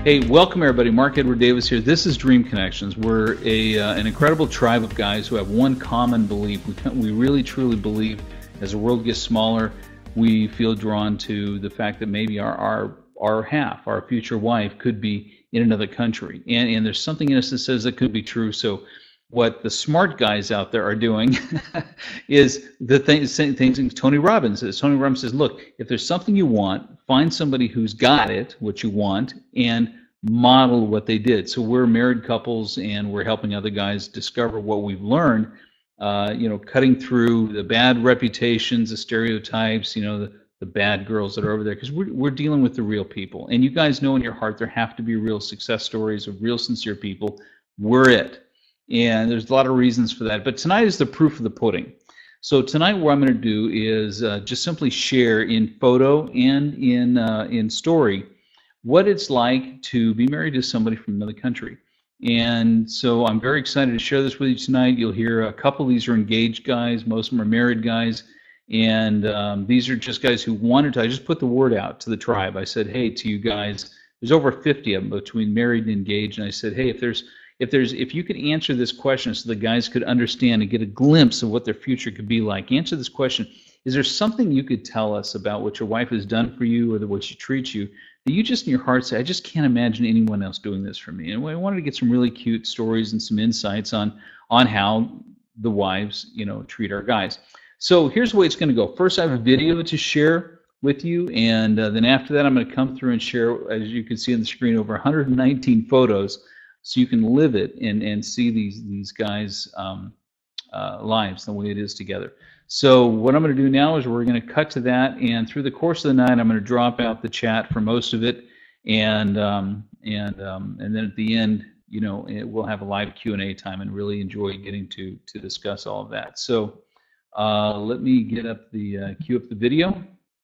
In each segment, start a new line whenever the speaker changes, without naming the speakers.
Hey, welcome everybody. Mark Edward Davis here. This is Dream Connections. We're an incredible tribe of guys who have one common belief. We really truly believe as the world gets smaller, we feel drawn to the fact that maybe our half, our future wife, could be in another country. And there's something in us that says that could be true. So what the smart guys out there are doing is the same things Tony Robbins says. Tony Robbins says, look, if there's something you want, find somebody who's got it, what you want, and model what they did. So we're married couples, and we're helping other guys discover what we've learned, cutting through the bad reputations, the stereotypes, the bad girls that are over there, because we're dealing with the real people. And you guys know in your heart there have to be real success stories of real sincere people. We're it. And there's a lot of reasons for that. But tonight is the proof of the pudding. So tonight what I'm going to do is just simply share in photo and in story what it's like to be married to somebody from another country. And so I'm very excited to share this with you tonight. You'll hear a couple of these are engaged guys. Most of them are married guys. And these are just guys who wanted to. I just put the word out to the tribe. I said, hey, to you guys, there's over 50 of them between married and engaged. And I said, hey, if you could answer this question so the guys could understand and get a glimpse of what their future could be like, answer this question. Is there something you could tell us about what your wife has done for you or the way she treats you that you just in your heart say, I just can't imagine anyone else doing this for me? And I wanted to get some really cute stories and some insights on how the wives, treat our guys. So here's the way it's going to go. First, I have a video to share with you, and then after that, I'm going to come through and share, as you can see on the screen, over 119 photos, so you can live it and see these guys' lives the way it is together. So what I'm going to do now is we're going to cut to that, and through the course of the night, I'm going to drop out the chat for most of it, and then at the end, we'll have a live Q&A time and really enjoy getting to discuss all of that. So let me get up cue up the video.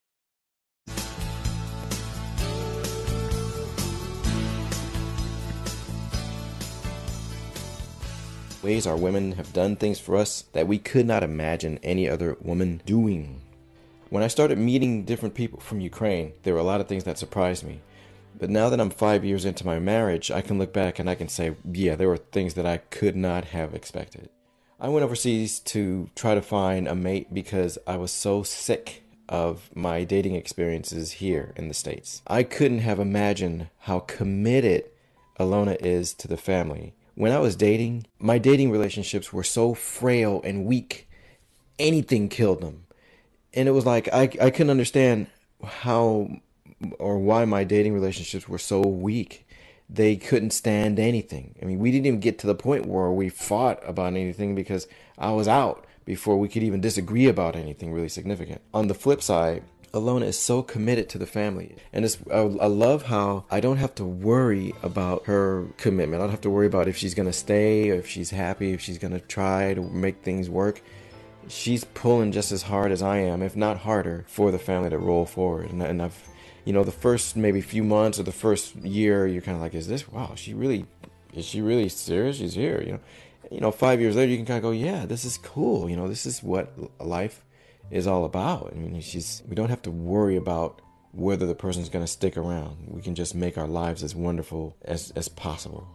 Ways our women have done things for us that we could not imagine any other woman doing. When I started meeting different people from Ukraine, there were a lot of things that surprised me. But now that I'm 5 years into my marriage, I can look back and I can say, yeah, there were things that I could not have expected. I went overseas to try to find a mate because I was so sick of my dating experiences here in the States. I couldn't have imagined how committed Alona is to the family. When I was dating, my dating relationships were so frail and weak, anything killed them. And it was like, I couldn't understand how or why my dating relationships were so weak. They couldn't stand anything. I mean, we didn't even get to the point where we fought about anything because I was out before we could even disagree about anything really significant. On the flip side, Alona is so committed to the family. And I love how I don't have to worry about her commitment. I don't have to worry about if she's going to stay, or if she's happy, if she's going to try to make things work. She's pulling just as hard as I am, if not harder, for the family to roll forward. And I've, the first maybe few months or the first year, you're kind of like, is she really serious? She's here, 5 years later, you can kind of go, yeah, this is cool. This is what life is all about. I mean, we don't have to worry about whether the person's going to stick around. We can just make our lives as wonderful as possible.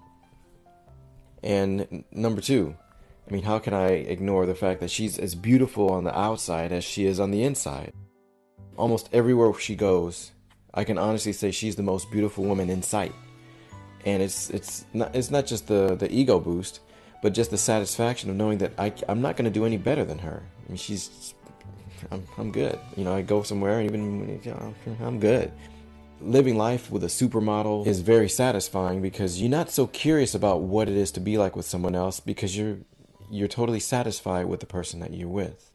And number two, I mean, how can I ignore the fact that she's as beautiful on the outside as she is on the inside? Almost everywhere she goes, I can honestly say she's the most beautiful woman in sight. And it's not just the ego boost, but just the satisfaction of knowing that I'm not going to do any better than her. I mean, I'm good. I go somewhere and even, I'm good. Living life with a supermodel is very satisfying because you're not so curious about what it is to be like with someone else because you're totally satisfied with the person that you're with.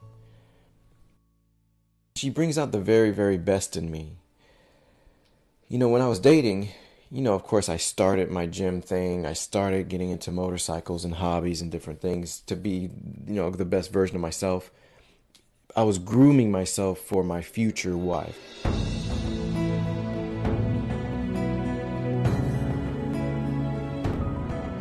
She brings out the very, very best in me. When I was dating, of course I started my gym thing. I started getting into motorcycles and hobbies and different things to be, the best version of myself. I was grooming myself for my future wife.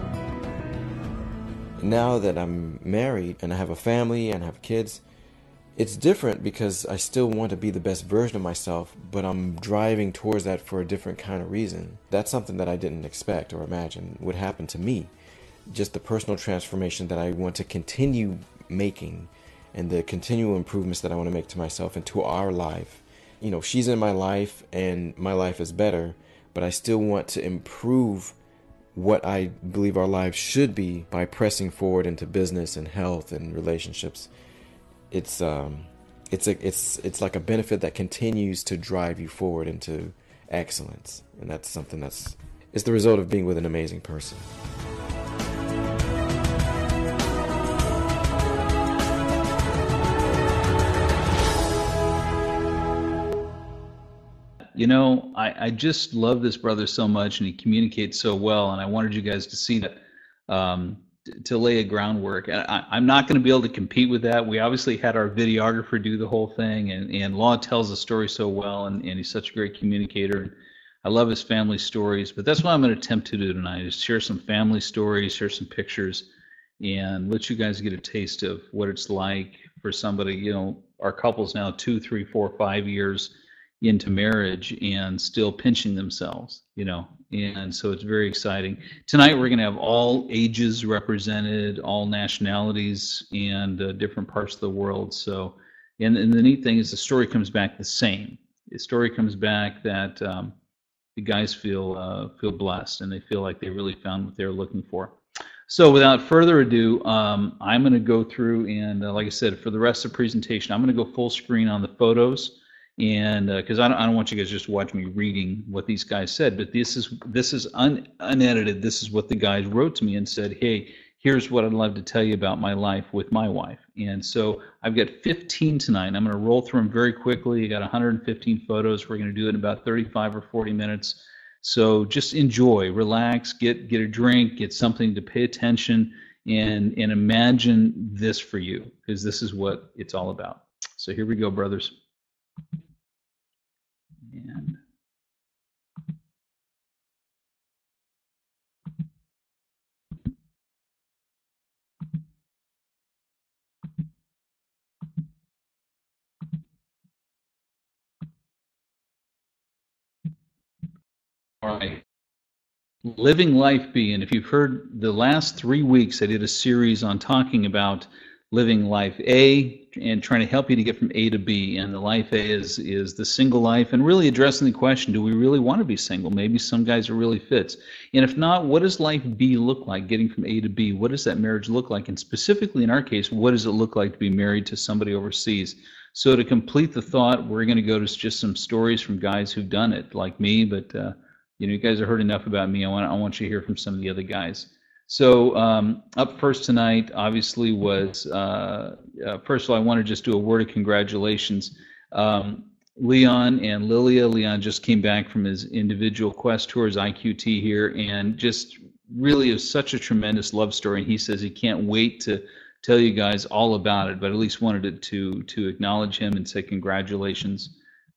Now that I'm married and I have a family and I have kids, It's different because I still want to be the best version of myself, but I'm driving towards that for a different kind of reason. That's something that I didn't expect or imagine would happen to me. Just the personal transformation that I want to continue making and the continual improvements that I want to make to myself and to our life. You know, she's in my life and my life is better, but I still want to improve what I believe our lives should be by pressing forward into business and health and relationships. It's like a benefit that continues to drive you forward into excellence, and that's something it's the result of being with an amazing person.
You know, I just love this brother so much, and he communicates so well, and I wanted you guys to see that, to lay a groundwork. I'm not going to be able to compete with that. We obviously had our videographer do the whole thing, and Law tells the story so well, and he's such a great communicator. I love his family stories, but that's what I'm going to attempt to do tonight, is share some family stories, share some pictures, and let you guys get a taste of what it's like for somebody. You know, our couple's now 2, 3, 4, 5 years into marriage and still pinching themselves, you know, and so it's very exciting. Tonight we're going to have all ages represented, all nationalities, and different parts of the world. So, and the neat thing is the story comes back the same. The story comes back that the guys feel blessed, and they feel like they really found what they're looking for. So without further ado, I'm going to go through and, like I said, for the rest of the presentation, I'm going to go full screen on the photos. And because I don't want you guys just to watch me reading what these guys said, but this is unedited. This is what the guys wrote to me and said, hey, here's what I'd love to tell you about my life with my wife. And so I've got 15 tonight. I'm going to roll through them very quickly. I got 115 photos. We're going to do it in about 35 or 40 minutes. So just enjoy, relax, get a drink, get something to pay attention, and imagine this for you, because this is what it's all about. So here we go, brothers. And all right, living life B. And if you've heard the last 3 weeks, I did a series on talking about living life A and trying to help you to get from A to B. And the life A is the single life, and really addressing the question, do we really want to be single? Maybe some guys are really fits. And if not, what does life B look like, getting from A to B? What does that marriage look like? And specifically in our case, what does it look like to be married to somebody overseas? So to complete the thought, we're going to go to just some stories from guys who've done it, like me, but you know, you guys have heard enough about me. I want you to hear from some of the other guys. So up first tonight, obviously, was first of all, I want to just do a word of congratulations. Leon and Lilia. Leon just came back from his individual quest tours, IQT here, and just really is such a tremendous love story. And he says he can't wait to tell you guys all about it, but at least wanted to acknowledge him and say congratulations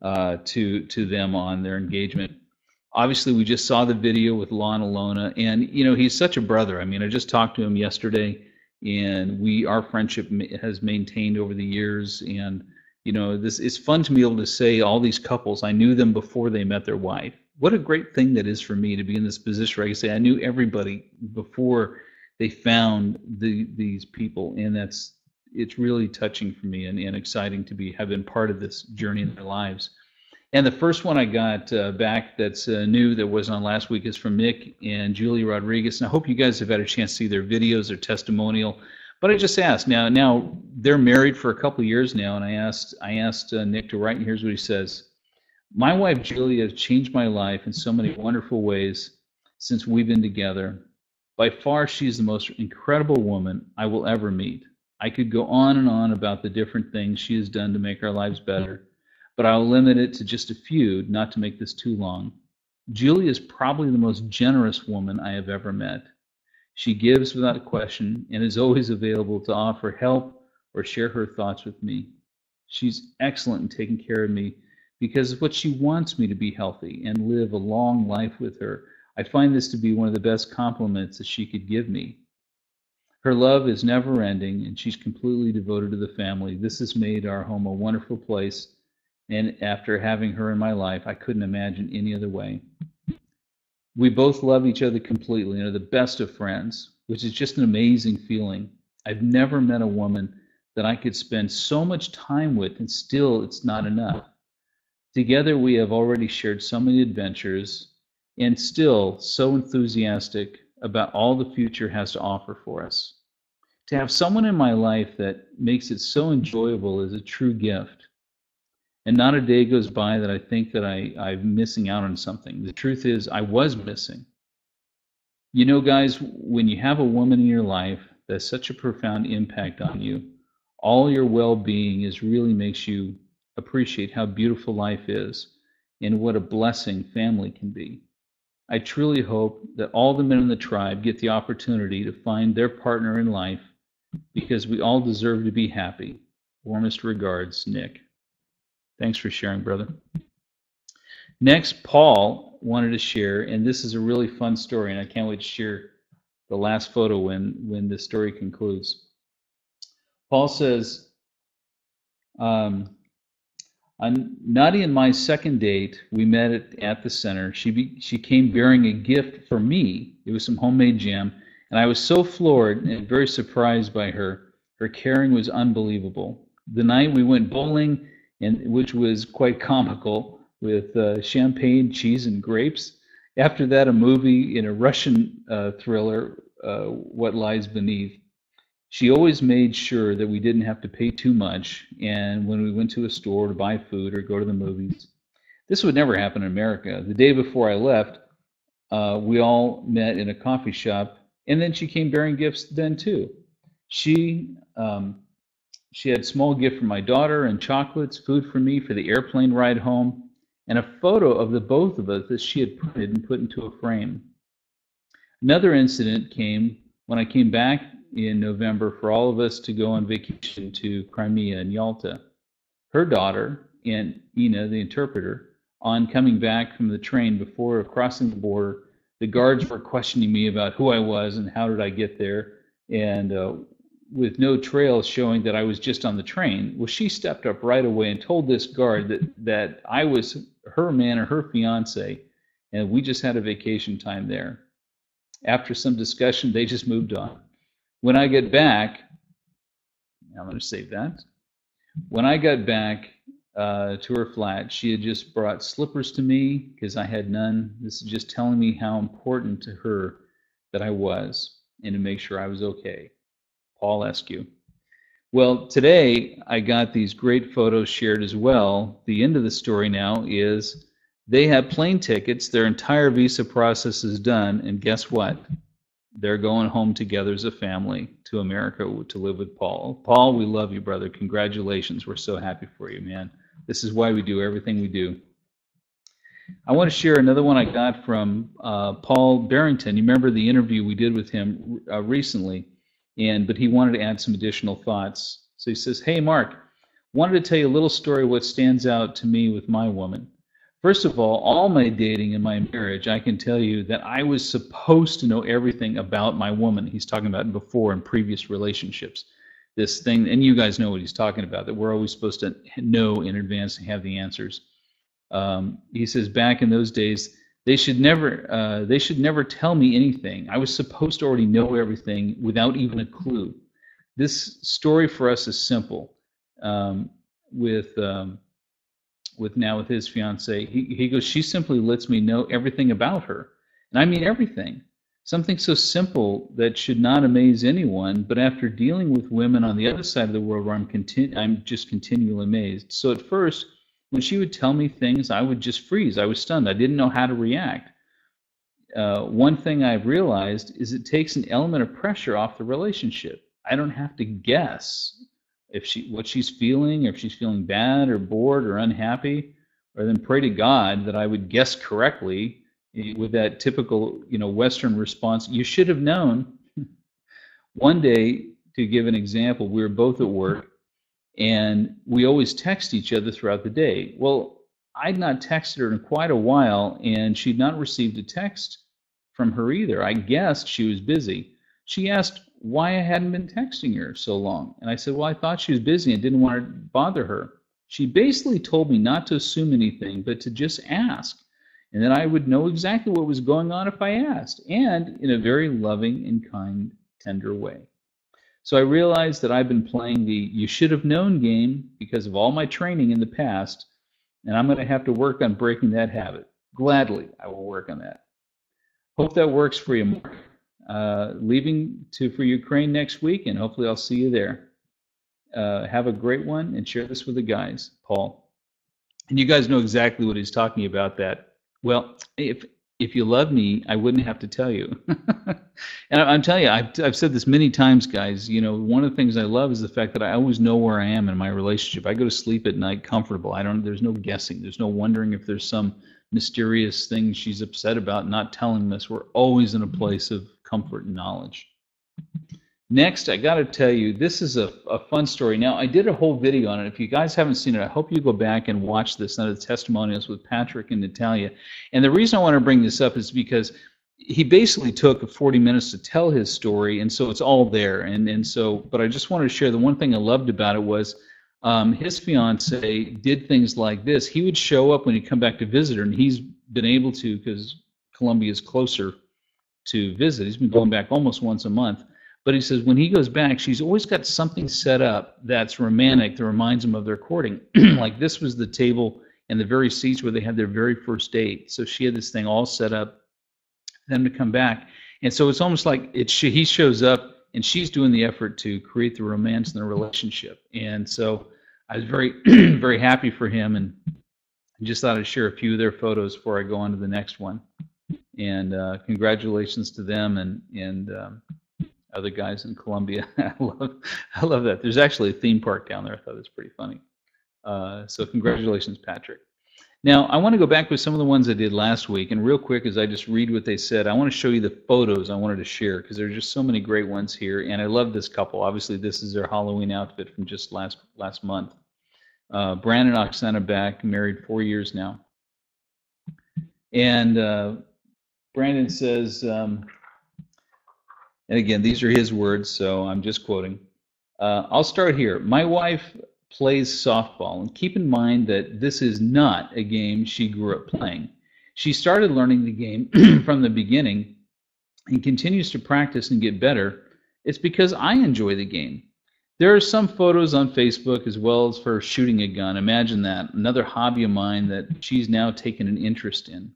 to them on their engagement. Obviously, we just saw the video with Lon Alona, and you know, he's such a brother. I mean, I just talked to him yesterday, and our friendship has maintained over the years. And you know, this it's fun to be able to say all these couples, I knew them before they met their wife. What a great thing that is for me to be in this position where I can say I knew everybody before they found these people, and it's really touching for me and exciting to have been part of this journey in their lives. And the first one I got back that's new that was on last week is from Nick and Julie Rodriguez. And I hope you guys have had a chance to see their videos, their testimonial. But I just asked, now they're married for a couple of years now, and I asked Nick to write, and here's what he says. My wife Julie has changed my life in so many wonderful ways since we've been together. By far, she's the most incredible woman I will ever meet. I could go on and on about the different things she has done to make our lives better, but I'll limit it to just a few, not to make this too long. Julie is probably the most generous woman I have ever met. She gives without a question and is always available to offer help or share her thoughts with me. She's excellent in taking care of me because of what she wants me to be healthy and live a long life with her. I find this to be one of the best compliments that she could give me. Her love is never ending, and she's completely devoted to the family. This has made our home a wonderful place, and after having her in my life, I couldn't imagine any other way. We both love each other completely and are the best of friends, which is just an amazing feeling. I've never met a woman that I could spend so much time with, and still it's not enough. Together, we have already shared so many adventures and still so enthusiastic about all the future has to offer for us. To have someone in my life that makes it so enjoyable is a true gift. And not a day goes by that I think that I'm missing out on something. The truth is, I was missing. You know, guys, when you have a woman in your life that's such a profound impact on you, all your well-being is really makes you appreciate how beautiful life is and what a blessing family can be. I truly hope that all the men in the tribe get the opportunity to find their partner in life because we all deserve to be happy. Warmest regards, Nick. Thanks for sharing, brother. Next, Paul wanted to share, and this is a really fun story, and I can't wait to share the last photo when the story concludes. Paul says, on Nadia and my second date, we met at the center. She came bearing a gift for me. It was some homemade jam, and I was so floored and very surprised by her. Her caring was unbelievable. The night we went bowling, which was quite comical, with champagne, cheese, and grapes. After that, a movie in a Russian thriller, What Lies Beneath. She always made sure that we didn't have to pay too much, and when we went to a store to buy food or go to the movies. This would never happen in America. The day before I left, we all met in a coffee shop, and then she came bearing gifts then too. She had a small gift for my daughter and chocolates, food for me for the airplane ride home, and a photo of the both of us that she had printed and put into a frame. Another incident came when I came back in November for all of us to go on vacation to Crimea and Yalta. Her daughter, and Ina, the interpreter, on coming back from the train before crossing the border, the guards were questioning me about who I was and how did I get there, and with no trail showing that I was just on the train. Well, she stepped up right away and told this guard that I was her man or her fiance, and we just had a vacation time there. After some discussion, they just moved on. When I get back, I'm going to save that. When I got back to her flat, she had just brought slippers to me because I had none. This is just telling me how important to her that I was and to make sure I was okay. Paul Eskew. Well, today I got these great photos shared as well. The end of the story now is they have plane tickets. Their entire visa process is done. And guess what? They're going home together as a family to America to live with Paul. Paul, we love you, brother. Congratulations. We're so happy for you, man. This is why we do everything we do. I want to share another one I got from Paul Barrington. You remember the interview we did with him recently, but he wanted to add some additional thoughts. So he says, hey, Mark, wanted to tell you a little story of what stands out to me with my woman. First of all my dating and my marriage, I can tell you that I was supposed to know everything about my woman. He's talking about before in previous relationships. This thing, and you guys know what he's talking about, that we're always supposed to know in advance and have the answers. He says back in those days, they should never tell me anything. I was supposed to already know everything without even a clue. This story for us is simple. With his fiance, he goes, she simply lets me know everything about her, and I mean everything. Something so simple that should not amaze anyone, but after dealing with women on the other side of the world, where I'm just continually amazed. So at first, when she would tell me things, I would just freeze. I was stunned. I didn't know how to react. One thing I've realized is it takes an element of pressure off the relationship. I don't have to guess what she's feeling, or if she's feeling bad or bored or unhappy, or then pray to God that I would guess correctly with that typical, Western response. You should have known. One day, to give an example, we were both at work, and we always text each other throughout the day. Well, I'd not texted her in quite a while, and she'd not received a text from her either. I guessed she was busy. She asked why I hadn't been texting her so long. And I said, well, I thought she was busy and didn't want to bother her. She basically told me not to assume anything, but to just ask. And then I would know exactly what was going on if I asked, and in a very loving and kind, tender way. So I realized that I've been playing the you should have known game because of all my training in the past, and I'm going to have to work on breaking that habit. Gladly, I will work on that. Hope that works for you, Mark. Leaving for Ukraine next week, and hopefully I'll see you there. Have a great one, and share this with the guys, Paul. And you guys know exactly what he's talking about. That, well, if you love me, I wouldn't have to tell you. And I'm telling you, I've said this many times, guys. You know, one of the things I love is the fact that I always know where I am in my relationship. I go to sleep at night comfortable. There's no guessing. There's no wondering if there's some mysterious thing she's upset about not telling us. We're always in a place of comfort and knowledge. Next, I got to tell you, this is a fun story. Now, I did a whole video on it. If you guys haven't seen it, I hope you go back and watch this, the testimonials with Patrick and Natalia. And the reason I want to bring this up is because he basically took 40 minutes to tell his story, and so it's all there. But I just wanted to share the one thing I loved about it was his fiance did things like this. He would show up when he'd come back to visit her, and he's been able to, because Colombia is closer to visit. He's been going back almost once a month. But he says when he goes back, she's always got something set up that's romantic that reminds him of their courting. Like this was the table and the very seats where they had their very first date. So she had this thing all set up for them to come back. And so it's almost like he shows up and she's doing the effort to create the romance in the relationship. And so I was very, very happy for him, and I just thought I'd share a few of their photos before I go on to the next one. And congratulations to them and other guys in Colombia. I love that. There's actually a theme park down there. I thought it was pretty funny. So congratulations, Patrick. Now, I want to go back with some of the ones I did last week, and real quick as I just read what they said, I want to show you the photos I wanted to share because there's just so many great ones here, and I love this couple. Obviously, this is their Halloween outfit from just last month. Brandon and Oksana back, married 4 years now. And Brandon says, and again, these are his words, so I'm just quoting. I'll start here. My wife plays softball, and keep in mind that this is not a game she grew up playing. She started learning the game from the beginning and continues to practice and get better. It's because I enjoy the game. There are some photos on Facebook as well as her shooting a gun. Imagine that, another hobby of mine that she's now taken an interest in.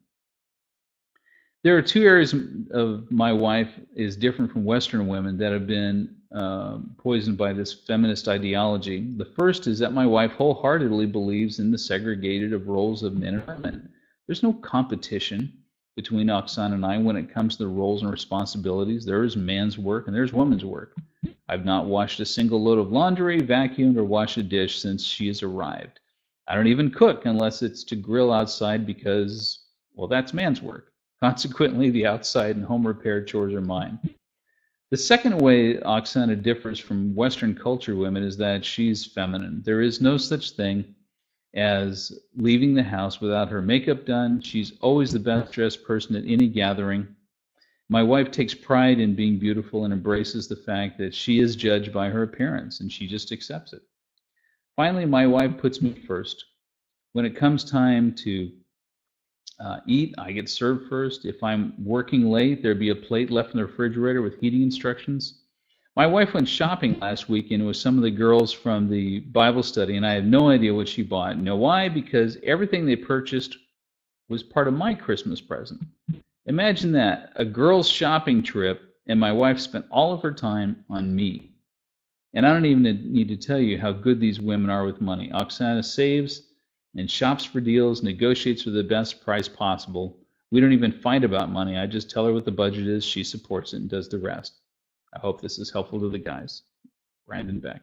There are two areas of my wife is different from Western women that have been poisoned by this feminist ideology. The first is that my wife wholeheartedly believes in the segregated of roles of men and women. There's no competition between Oksana and I when it comes to the roles and responsibilities. There is man's work and there's woman's work. I've not washed a single load of laundry, vacuumed, or washed a dish since she has arrived. I don't even cook unless it's to grill outside because, well, that's man's work. Consequently, the outside and home repair chores are mine. The second way Oksana differs from Western culture women is that she's feminine. There is no such thing as leaving the house without her makeup done. She's always the best dressed person at any gathering. My wife takes pride in being beautiful and embraces the fact that she is judged by her appearance, and she just accepts it. Finally, my wife puts me first. When it comes time to eat, I get served first. If I'm working late, there'd be a plate left in the refrigerator with heating instructions. My wife went shopping last weekend with some of the girls from the Bible study, and I have no idea what she bought. You know why? Because everything they purchased was part of my Christmas present. Imagine that, a girls' shopping trip, and my wife spent all of her time on me. And I don't even need to tell you how good these women are with money. Oksana saves and shops for deals, negotiates for the best price possible. We don't even fight about money. I just tell her what the budget is. She supports it and does the rest. I hope this is helpful to the guys. Brandon Beck.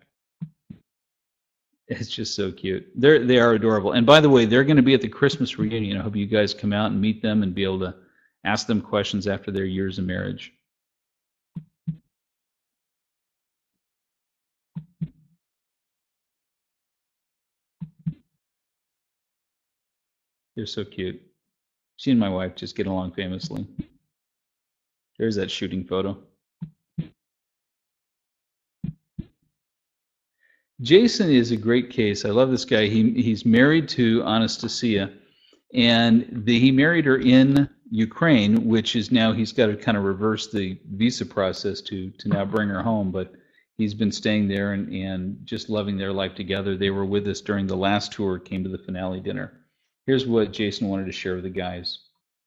It's just so cute. They are adorable. And by the way, they're going to be at the Christmas reunion. I hope you guys come out and meet them and be able to ask them questions after their years of marriage. They're so cute. She and my wife just get along famously. There's that shooting photo. Jason is a great case. I love this guy. He's married to Anastasia, and he married her in Ukraine, which is now he's got to kind of reverse the visa process to now bring her home. But he's been staying there and just loving their life together. They were with us during the last tour, came to the finale dinner. Here's what Jason wanted to share with the guys.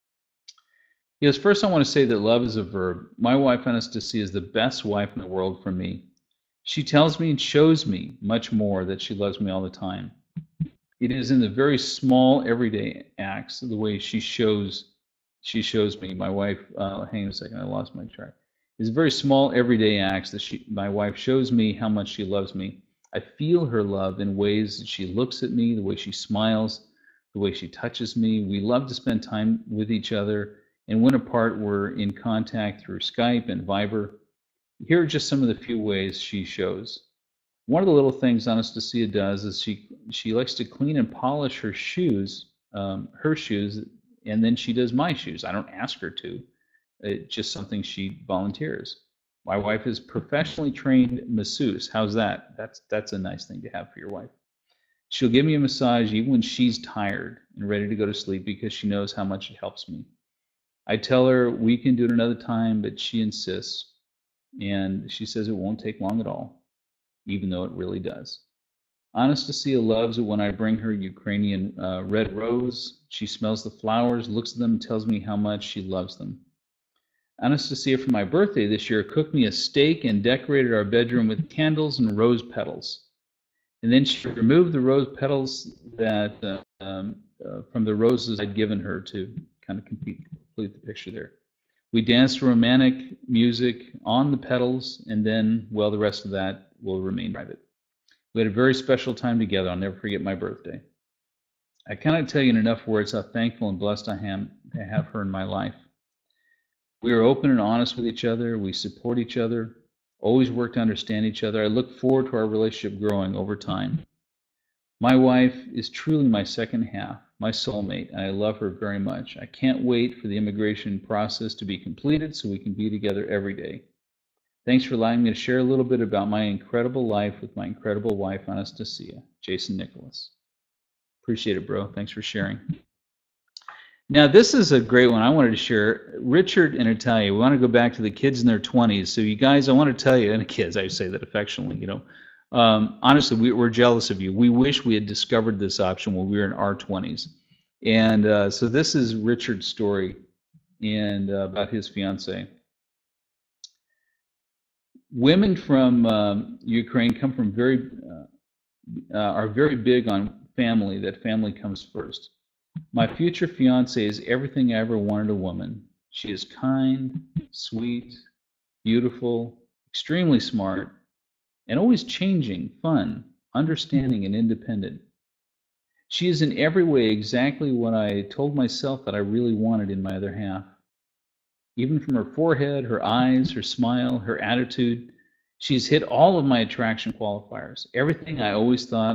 He goes, first, I want to say that love is a verb. My wife, Anastasia, is the best wife in the world for me. She tells me and shows me much more that she loves me all the time. It is in the very small, everyday acts, the way she shows me. My wife, hang on a second, I lost my track. It's very small, everyday acts that my wife shows me how much she loves me. I feel her love in ways that she looks at me, the way she smiles, the way she touches me. We love to spend time with each other, and when apart, we're in contact through Skype and Viber. Here are just some of the few ways she shows. One of the little things Anastasia does is she likes to clean and polish her shoes, and then she does my shoes. I don't ask her to. It's just something she volunteers. My wife is professionally trained masseuse. How's that? That's a nice thing to have for your wife. She'll give me a massage even when she's tired and ready to go to sleep because she knows how much it helps me. I tell her we can do it another time, but she insists, and she says it won't take long at all, even though it really does. Anastasia loves it when I bring her Ukrainian red rose. She smells the flowers, looks at them, and tells me how much she loves them. Anastasia, for my birthday this year, cooked me a steak and decorated our bedroom with candles and rose petals. And then she removed the rose petals from the roses I'd given her to kind of complete the picture there. We danced romantic music on the petals, and then, well, the rest of that will remain private. We had a very special time together. I'll never forget my birthday. I cannot tell you in enough words how thankful and blessed I am to have her in my life. We are open and honest with each other. We support each other, always work to understand each other. I look forward to our relationship growing over time. My wife is truly my second half, my soulmate, and I love her very much. I can't wait for the immigration process to be completed so we can be together every day. Thanks for allowing me to share a little bit about my incredible life with my incredible wife, Anastasia. Jason Nicholas. Appreciate it, bro. Thanks for sharing. Now, this is a great one I wanted to share. Richard and Natalia, we want to go back to the kids in their 20s. So you guys, I want to tell you, and kids, I say that affectionately, honestly, we're jealous of you. We wish we had discovered this option when we were in our 20s. And so this is Richard's story and about his fiance. Women from Ukraine come from are very big on family, that family comes first. My future fiance is everything I ever wanted a woman. She is kind, sweet, beautiful, extremely smart, and always changing, fun, understanding, and independent. She is in every way exactly what I told myself that I really wanted in my other half. Even from her forehead, her eyes, her smile, her attitude, she's hit all of my attraction qualifiers. Everything I always thought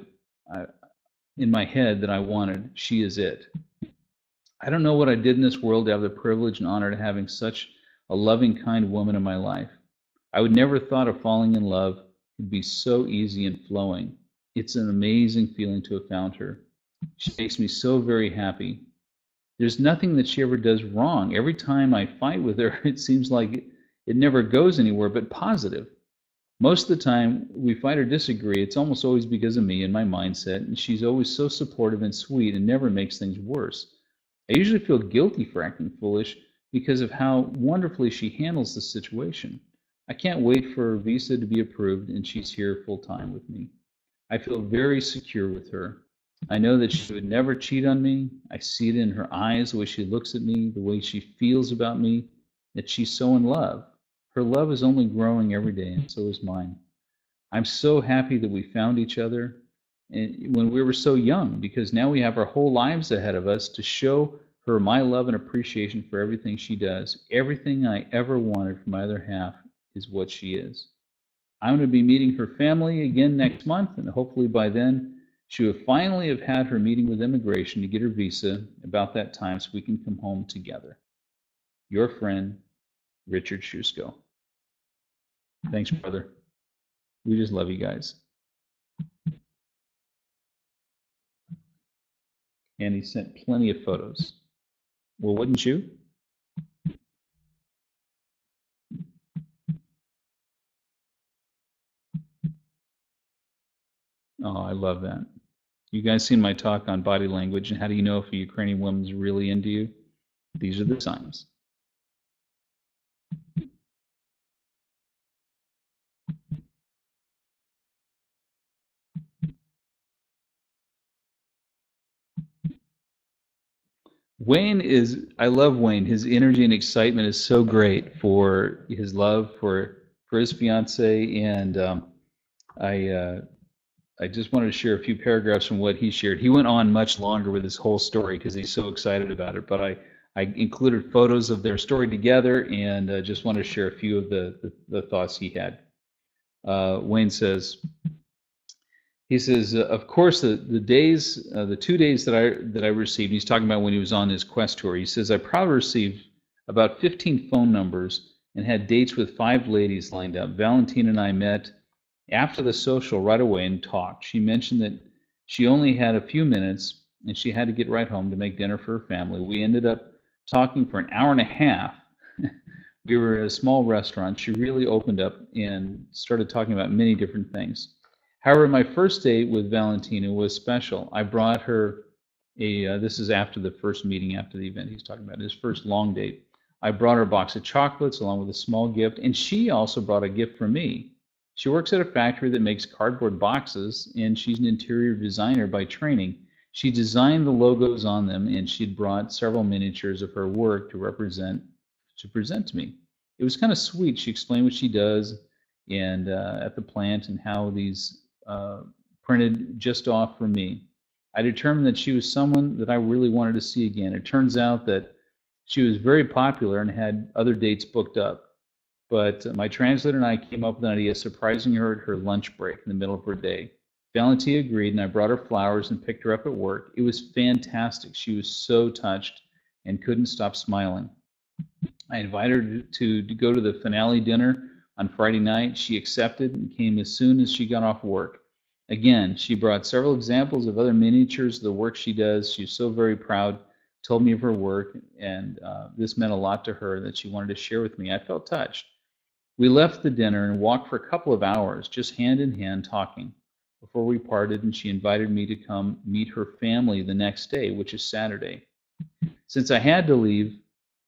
in my head that I wanted, she is it. I don't know what I did in this world to have the privilege and honor to having such a loving, kind woman in my life. I would never have thought of falling in love would be so easy and flowing. It's an amazing feeling to have found her. She makes me so very happy. There's nothing that she ever does wrong. Every time I fight with her, it seems like it never goes anywhere but positive. Most of the time we fight or disagree, it's almost always because of me and my mindset, and she's always so supportive and sweet and never makes things worse. I usually feel guilty for acting foolish because of how wonderfully she handles the situation. I can't wait for her visa to be approved and she's here full time with me. I feel very secure with her. I know that she would never cheat on me. I see it in her eyes, the way she looks at me, the way she feels about me, that she's so in love. Her love is only growing every day, and so is mine. I'm so happy that we found each other when we were so young, because now we have our whole lives ahead of us to show her my love and appreciation for everything she does. Everything I ever wanted for my other half is what she is. I'm going to be meeting her family again next month, and hopefully by then she will finally have had her meeting with immigration to get her visa about that time so we can come home together. Your friend, Richard Shusko. Thanks, brother. We just love you guys. And he sent plenty of photos. Well, wouldn't you? Oh, I love that. You guys seen my talk on body language and how do you know if a Ukrainian woman's really into you? These are the signs. Wayne is, I love Wayne. His energy and excitement is so great for his love for his fiance, and I just wanted to share a few paragraphs from what he shared. He went on much longer with his whole story because he's so excited about it, but I included photos of their story together and just wanted to share a few of the thoughts he had. Wayne says, he says, of course, the 2 days that I received, he's talking about when he was on his quest tour. He says, I probably received about 15 phone numbers and had dates with 5 ladies lined up. Valentina and I met after the social right away and talked. She mentioned that she only had a few minutes and she had to get right home to make dinner for her family. We ended up talking for an hour and a half. We were at a small restaurant. She really opened up and started talking about many different things. However, my first date with Valentina was special. I brought her this is after the first meeting, after the event he's talking about, his first long date. I brought her a box of chocolates along with a small gift, and she also brought a gift for me. She works at a factory that makes cardboard boxes, and she's an interior designer by training. She designed the logos on them, and she'd brought several miniatures of her work to present to me. It was kind of sweet. She explained what she does and at the plant and how these printed just off for me. I determined that she was someone that I really wanted to see again. It turns out that she was very popular and had other dates booked up. But my translator and I came up with an idea surprising her at her lunch break in the middle of her day. Valentina agreed, and I brought her flowers and picked her up at work. It was fantastic. She was so touched and couldn't stop smiling. I invited her to go to the finale dinner on Friday night. She accepted and came as soon as she got off work. Again, she brought several examples of other miniatures of the work she does. She was so very proud, told me of her work, and this meant a lot to her that she wanted to share with me. I felt touched. We left the dinner and walked for a couple of hours, just hand in hand talking, before we parted, and she invited me to come meet her family the next day, which is Saturday. Since I had to leave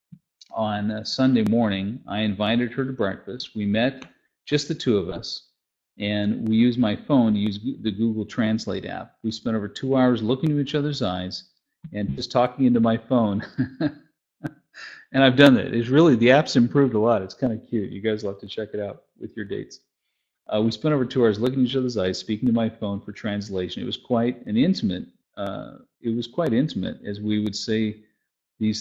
on Sunday morning, I invited her to breakfast. We met, just the two of us, and we used my phone to use the Google Translate app. We spent over 2 hours looking into each other's eyes and just talking into my phone. And I've done that. It's really, the app's improved a lot. It's kind of cute. You guys will have to check it out with your dates. We spent over 2 hours looking at each other's eyes, speaking to my phone for translation. It was quite an intimate. It was quite intimate, as we would say these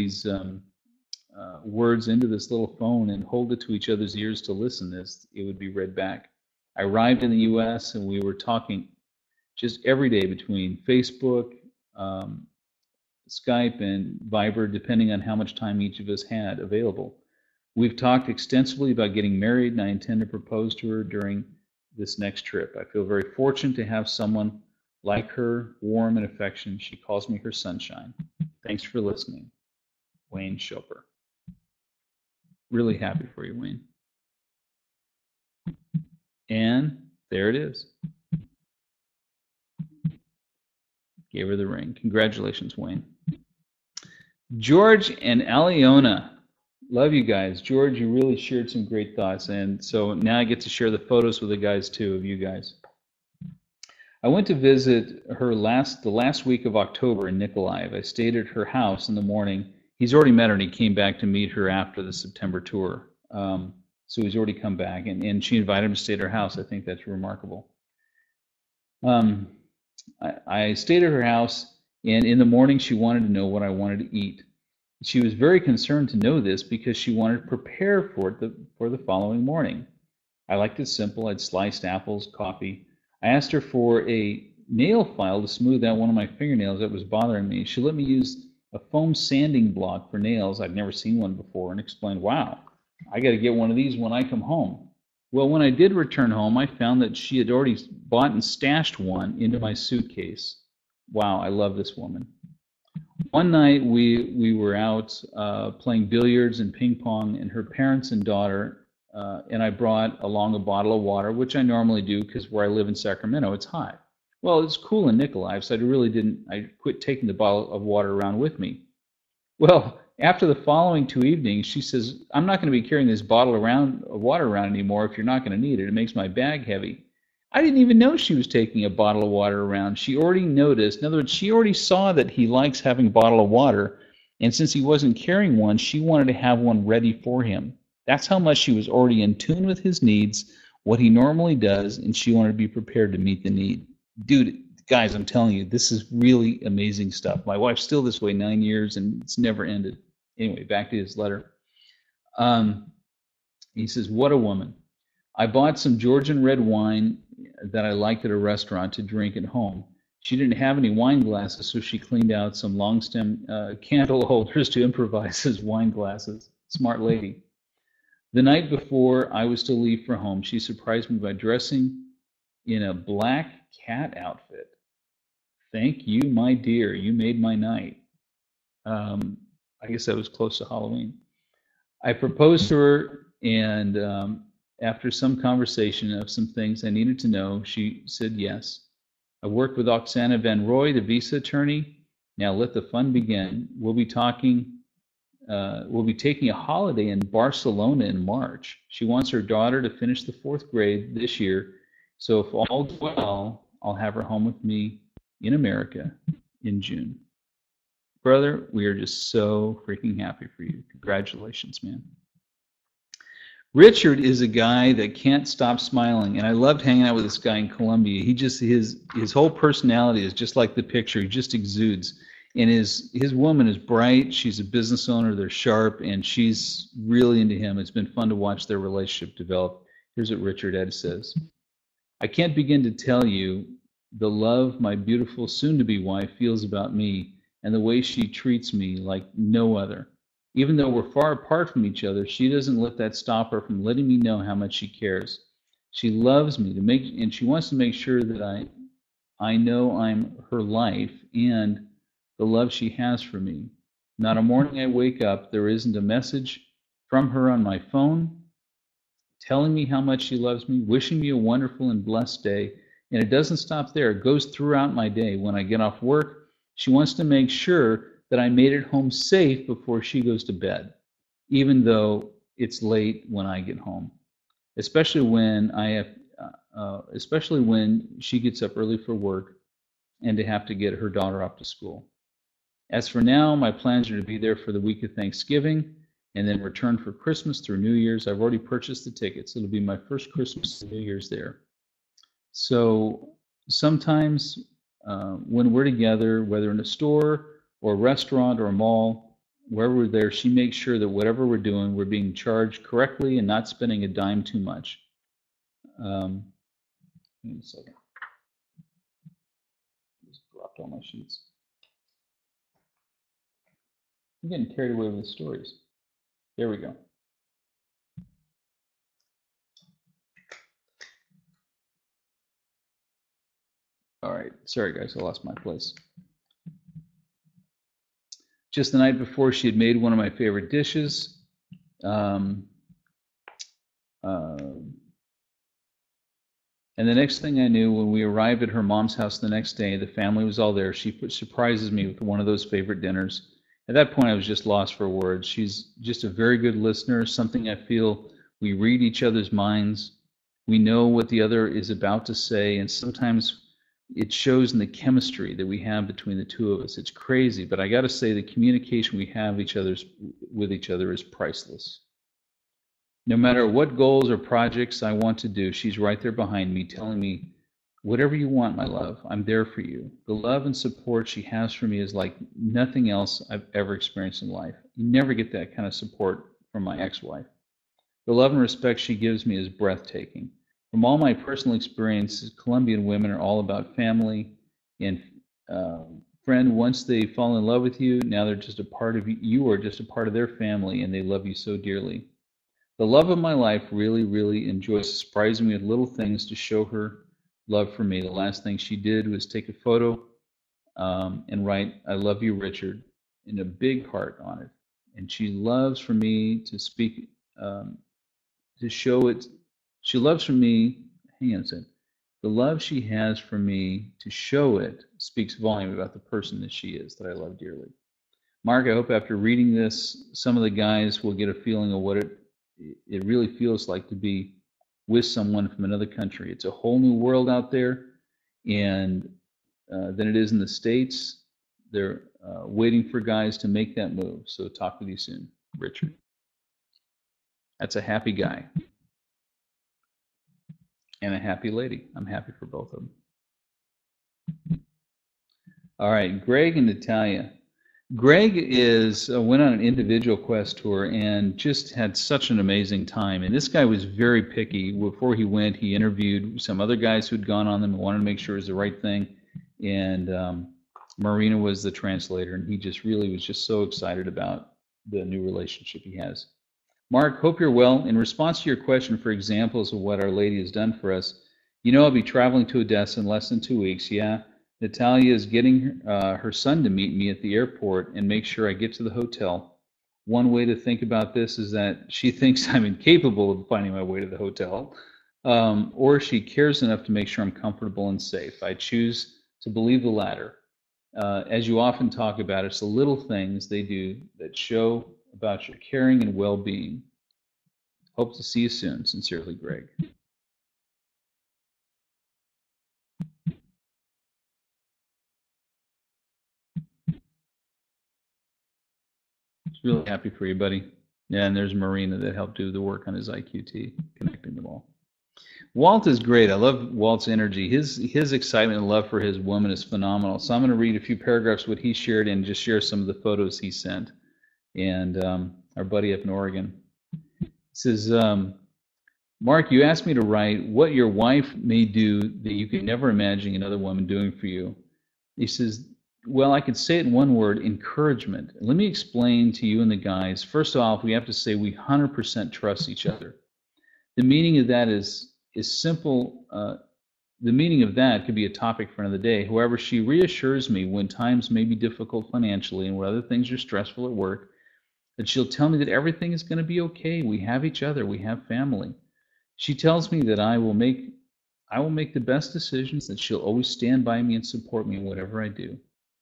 words into this little phone and hold it to each other's ears to listen as it would be read back. I arrived in the U.S. and we were talking just every day between Facebook, Skype, and Viber, depending on how much time each of us had available. We've talked extensively about getting married, and I intend to propose to her during this next trip. I feel very fortunate to have someone like her, warm and affectionate. She calls me her sunshine. Thanks for listening. Wayne Schoper. Really happy for you, Wayne. And there it is. Gave her the ring. Congratulations, Wayne. George and Aliona. Love you guys. George, you really shared some great thoughts. And so now I get to share the photos with the guys too, of you guys. I went to visit her the last week of October in Nikolaev. I stayed at her house in the morning. He's already met her and he came back to meet her after the September tour. So he's already come back and she invited him to stay at her house. I think that's remarkable. I stayed at her house, and in the morning she wanted to know what I wanted to eat. She was very concerned to know this because she wanted to prepare for it for the following morning. I liked it simple. I'd sliced apples, coffee. I asked her for a nail file to smooth out one of my fingernails that was bothering me. She let me use a foam sanding block for nails. I'd never seen one before, and explained, wow, I got to get one of these when I come home. Well, when I did return home, I found that she had already bought and stashed one into my suitcase. wow, I love this woman. One night we were out playing billiards and ping pong, and her parents and daughter, and I brought along a bottle of water, which I normally do because where I live in Sacramento, it's hot. Well, it's cool in Nikolai, so I quit taking the bottle of water around with me. Well, after the following 2 evenings, she says, I'm not going to be carrying this bottle of water around anymore if you're not going to need it. It makes my bag heavy. I didn't even know she was taking a bottle of water around. She already noticed. In other words, she already saw that he likes having a bottle of water. And since he wasn't carrying one, she wanted to have one ready for him. That's how much she was already in tune with his needs, what he normally does, and she wanted to be prepared to meet the need. Dude, guys, I'm telling you, this is really amazing stuff. My wife's still this way 9 years, and it's never ended. Anyway, back to his letter. He says, what a woman. I bought some Georgian red wine that I liked at a restaurant to drink at home. She didn't have any wine glasses, so she cleaned out some long stem candle holders to improvise as wine glasses. Smart lady. The night before I was to leave for home, she surprised me by dressing in a black cat outfit. Thank you, my dear. You made my night. I guess that was close to Halloween. I proposed to her, and after some conversation of some things I needed to know, she said yes. I worked with Oksana Van Roy, the visa attorney. Now let the fun begin. We'll be taking a holiday in Barcelona in March. She wants her daughter to finish the 4th grade this year. So if all's well, I'll have her home with me in America in June. Brother, we are just so freaking happy for you. Congratulations, man. Richard is a guy that can't stop smiling, and I loved hanging out with this guy in Colombia. He just his whole personality is just like the picture. He just exudes. And his woman is bright. She's a business owner. They're sharp, and she's really into him. It's been fun to watch their relationship develop. Here's what Richard Ed says. I can't begin to tell you the love my beautiful soon-to-be wife feels about me and the way she treats me like no other. Even though we're far apart from each other, she doesn't let that stop her from letting me know how much she cares. She loves me and she wants to make sure that I know I'm her life and the love she has for me. Not a morning I wake up, there isn't a message from her on my phone telling me how much she loves me, wishing me a wonderful and blessed day. And it doesn't stop there. It goes throughout my day. When I get off work, she wants to make sure that I made it home safe before she goes to bed, even though it's late when I get home. Especially when she gets up early for work and to have to get her daughter off to school. As for now, my plans are to be there for the week of Thanksgiving and then return for Christmas through New Year's. I've already purchased the tickets. It'll be my first Christmas and New Year's there. So sometimes when we're together, whether in a store or a restaurant or a mall, wherever we're there, she makes sure that whatever we're doing, we're being charged correctly and not spending a dime too much. Give me a second. Just dropped all my sheets. I'm getting carried away with the stories. There we go. All right, sorry guys, I lost my place. Just the night before, she had made one of my favorite dishes. And the next thing I knew, when we arrived at her mom's house the next day, the family was all there. She surprises me with one of those favorite dinners. At that point, I was just lost for words. She's just a very good listener, something I feel we read each other's minds. We know what the other is about to say, and sometimes it shows in the chemistry that we have between the two of us. It's crazy, but I got to say the communication we have with each other is priceless. No matter what goals or projects I want to do, she's right there behind me telling me, whatever you want, my love, I'm there for you. The love and support she has for me is like nothing else I've ever experienced in life. You never get that kind of support from my ex-wife. The love and respect she gives me is breathtaking. From all my personal experiences, Colombian women are all about family and friend. Once they fall in love with you, now they're just a part of you. You are just a part of their family, and they love you so dearly. The love of my life really, really enjoys surprising me with little things to show her love for me. The last thing she did was take a photo and write, "I love you, Richard," in a big heart on it. And she loves for me to speak, to show it. She loves for me, hang on a second. The love she has for me to show it speaks volume about the person that she is, that I love dearly. Mark, I hope after reading this, some of the guys will get a feeling of what it really feels like to be with someone from another country. It's a whole new world out there, and than it is in the States. They're waiting for guys to make that move. So talk with you soon, Richard. That's a happy guy and a happy lady. I'm happy for both of them. All right, Greg and Natalia. Greg went on an individual quest tour and just had such an amazing time. And this guy was very picky. Before he went, he interviewed some other guys who'd gone on them and wanted to make sure it was the right thing. And Marina was the translator, and he just really was just so excited about the new relationship he has. Mark, hope you're well. In response to your question for examples of what Our Lady has done for us, I'll be traveling to Odessa in less than 2 weeks. Yeah. Natalia is getting her son to meet me at the airport and make sure I get to the hotel. One way to think about this is that she thinks I'm incapable of finding my way to the hotel, or she cares enough to make sure I'm comfortable and safe. I choose to believe the latter. As you often talk about, it's the little things they do that show about your caring and well-being. Hope to see you soon. Sincerely, Greg. Really happy for you, buddy. Yeah, and there's Marina that helped do the work on his IQT, connecting them all. Walt is great. I love Walt's energy. His excitement and love for his woman is phenomenal. So I'm going to read a few paragraphs of what he shared and just share some of the photos he sent. And our buddy up in Oregon. He says, Mark, you asked me to write what your wife may do that you could never imagine another woman doing for you. He says, well, I could say it in one word, encouragement. Let me explain to you and the guys. First off, we have to say we 100% trust each other. The meaning of that is simple. The meaning of that could be a topic for another day. However, she reassures me when times may be difficult financially and when other things are stressful at work, that she'll tell me that everything is going to be okay. We have each other. We have family. She tells me that I will make the best decisions, that she'll always stand by me and support me in whatever I do.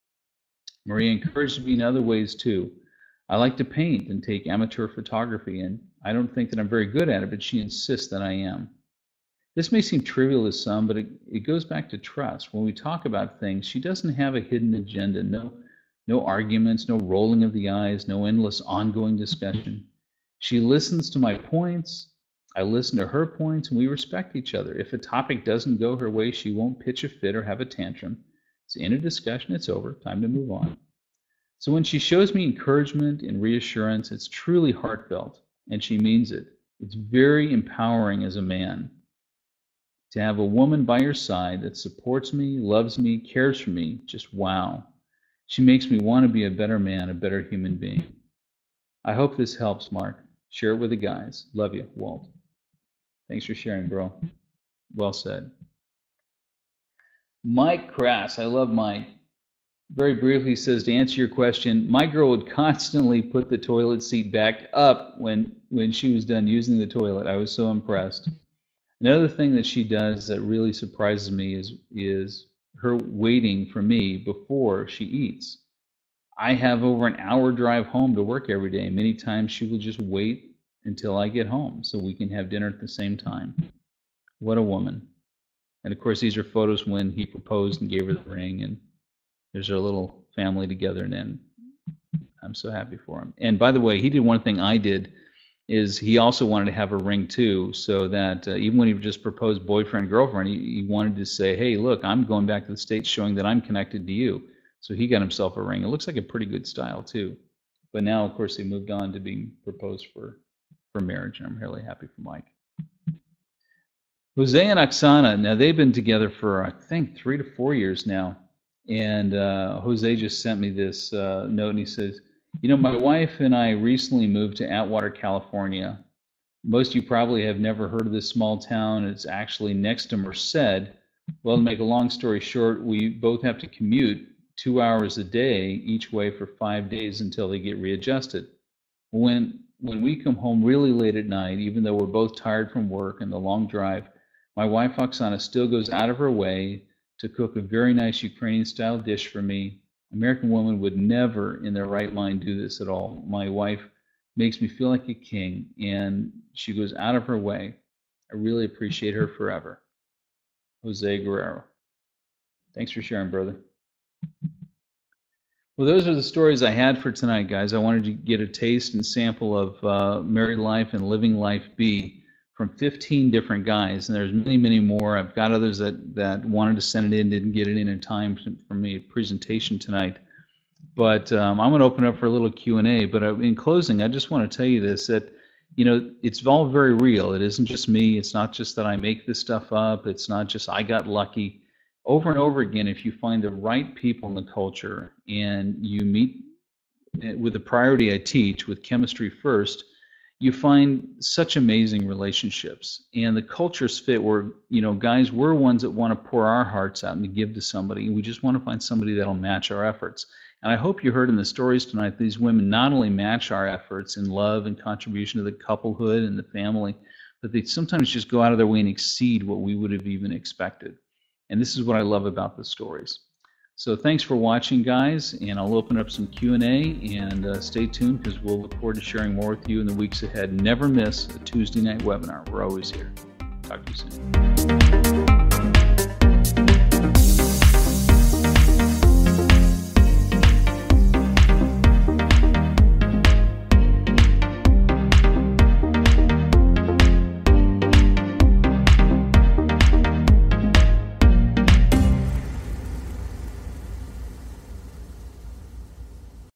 Maria encourages me in other ways too. I like to paint and take amateur photography, and I don't think that I'm very good at it, but she insists that I am. This may seem trivial to some, but it goes back to trust. When we talk about things, she doesn't have a hidden agenda, no arguments, no rolling of the eyes, no endless ongoing discussion. She listens to my points, I listen to her points, and we respect each other. If a topic doesn't go her way, she won't pitch a fit or have a tantrum. It's in a discussion, it's over, time to move on. So when she shows me encouragement and reassurance, it's truly heartfelt, and she means it. It's very empowering as a man to have a woman by your side that supports me, loves me, cares for me. Just wow. She makes me want to be a better man, a better human being. I hope this helps, Mark. Share it with the guys. Love you, Walt. Thanks for sharing, bro. Well said. Mike Crass, I love Mike. Very briefly says, to answer your question, my girl would constantly put the toilet seat back up when she was done using the toilet. I was so impressed. Another thing that she does that really surprises me is her waiting for me before she eats. I have over an hour drive home to work every day. Many times she will just wait until I get home so we can have dinner at the same time. What a woman. And of course, these are photos when he proposed and gave her the ring, and there's our little family together, and then I'm so happy for him. And by the way, he did one thing I did, is he also wanted to have a ring too, so that even when he just proposed boyfriend, girlfriend, he wanted to say, hey, look, I'm going back to the States showing that I'm connected to you. So he got himself a ring. It looks like a pretty good style too. But now, of course, they moved on to being proposed for marriage, and I'm really happy for Mike. Jose and Oksana, now they've been together for, I think, 3 to 4 years now. And Jose just sent me this note, and he says, my wife and I recently moved to Atwater, California. Most of you probably have never heard of this small town. It's actually next to Merced. Well, to make a long story short, we both have to commute 2 hours a day each way for 5 days until they get readjusted. When we come home really late at night, even though we're both tired from work and the long drive, my wife Oksana still goes out of her way to cook a very nice Ukrainian-style dish for me. American women would never in their right mind do this at all. My wife makes me feel like a king, and she goes out of her way. I really appreciate her forever. Jose Guerrero. Thanks for sharing, brother. Well, those are the stories I had for tonight, guys. I wanted to get a taste and sample of Married Life and Living Life B from 15 different guys, and there's many, many more. I've got others that wanted to send it in, didn't get it in time for me presentation tonight. But I'm going to open up for a little Q&A. But in closing, I just want to tell you this, that, you know, it's all very real. It isn't just me. It's not just that I make this stuff up. It's not just I got lucky. Over and over again, if you find the right people in the culture and you meet with the priority I teach, with chemistry first, you find such amazing relationships. And the cultures fit where, you know, guys, we're ones that want to pour our hearts out and to give to somebody. We just want to find somebody that'll match our efforts. And I hope you heard in the stories tonight, these women not only match our efforts in love and contribution to the couplehood and the family, but they sometimes just go out of their way and exceed what we would have even expected. And this is what I love about the stories. So thanks for watching, guys, and I'll open up some Q&A, and stay tuned because we'll look forward to sharing more with you in the weeks ahead. Never miss a Tuesday night webinar. We're always here. Talk to you soon.